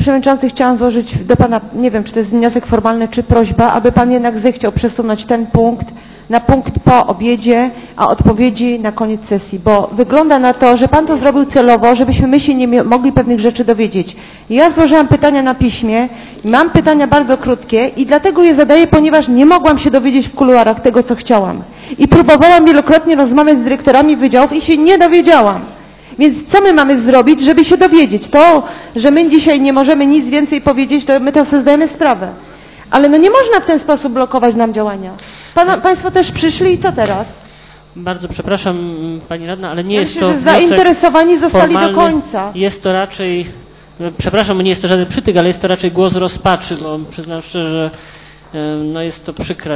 Przewodniczący, chciałam złożyć do Pana, nie wiem, czy to jest wniosek formalny, czy prośba, aby Pan jednak zechciał przesunąć ten punkt na punkt po obiedzie, a odpowiedzi na koniec sesji, bo wygląda na to, że Pan to zrobił celowo, żebyśmy my się nie mogli pewnych rzeczy dowiedzieć. Ja złożyłam pytania na piśmie, mam pytania bardzo krótkie i dlatego je zadaję, ponieważ nie mogłam się dowiedzieć w kuluarach tego, co chciałam. I próbowałam wielokrotnie rozmawiać z dyrektorami wydziałów i się nie dowiedziałam. Więc co my mamy zrobić, żeby się dowiedzieć? To, że my dzisiaj nie możemy nic więcej powiedzieć, to my to sobie zdajemy sprawę. Ale no nie można w ten sposób blokować nam działania. Państwo też przyszli i co teraz? Bardzo przepraszam, Pani Radna, ale nie jest myślę, to że zainteresowani zostali formalny. do końca. Jest to raczej, przepraszam, nie jest to żaden przytyk, ale jest to raczej głos rozpaczy, bo przyznam szczerze, no jest to przykre.